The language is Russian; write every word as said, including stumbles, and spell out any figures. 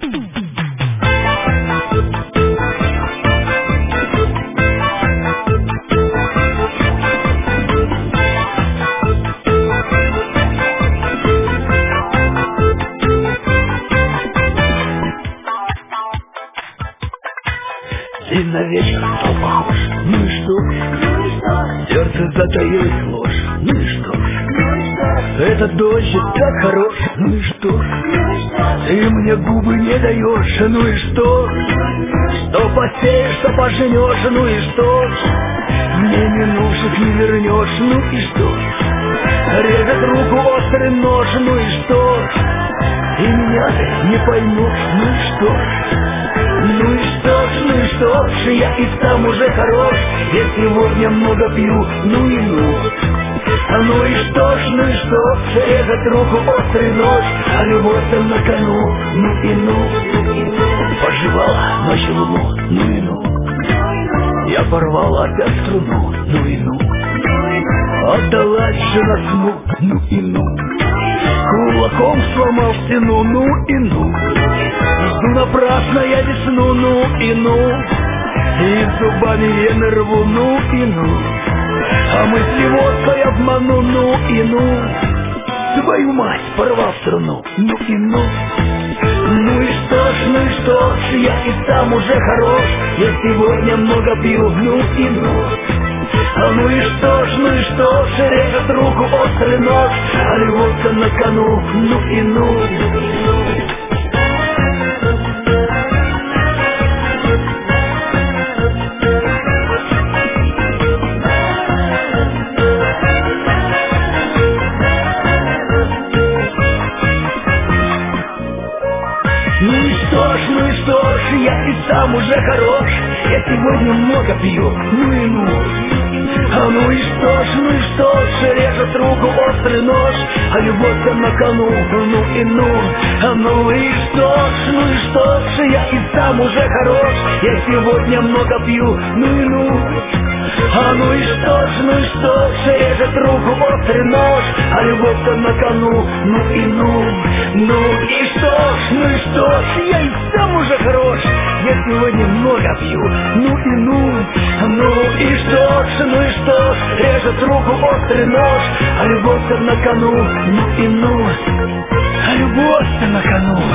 И на вечер стал похож. Ну и что? Ну и что? Сердце затаилось ложь. Ну и что? Ну и что? Этот дождь так хорош. Ну и что? Ну и что? Ты мне губы не даешь. Ну и что? Что посеешь, что поженешь. Ну и что? Мне минувших не вернешь. Ну и что? Режет руку острый нож. Ну и что? И меня ты не поймешь. Ну и что? Ну и что ж, ну и что ж, я и сам уже хорош. Я сегодня много пью, ну и ну. Ну и что ж, ну и что ж, режет руку острый нож, а любовь-то на кону, ну и ну. Пожевала ночью луну, ну и ну. Я порвал опять струну, ну и ну. Отдалась же на сну, ну и ну. Кулаком сломал стену, ну и ну. Жду напрасно я весну, ну и ну. И зубами вены рву, ну и ну. А мысли водкой обману, ну и ну. Твою мать, порвал струну, ну и ну. Ну и что ж, ну и что ж, я и сам уже хорош. Я сегодня много пью, ну и ну. А ну и что ж, ну и что ж, режет руку острый нож, а любовь-то на кону, ну и ну. Ну и что ж, ну и что ж, я и сам уже хорош. Я сегодня много пью, ну и ну. А ну и что ж, ну и что ж, режет руку острый нож, а любовь-то на кону, ну и ну. А ну и что ж, ну и что ж, я и сам уже хорош. Я сегодня много пью, ну и ну. А ну и что ж, ну и что ж, режет руку острый нож, а любовь-то на кону, ну и ну. Ну и что ж, ну и что ж, я и сам уже хорош. Я сегодня много пью, ну и ну. Ну и что ж, ну и что ж, режет руку острый нож, а любовь-то на кону, ну и ну. А любовь-то на кону.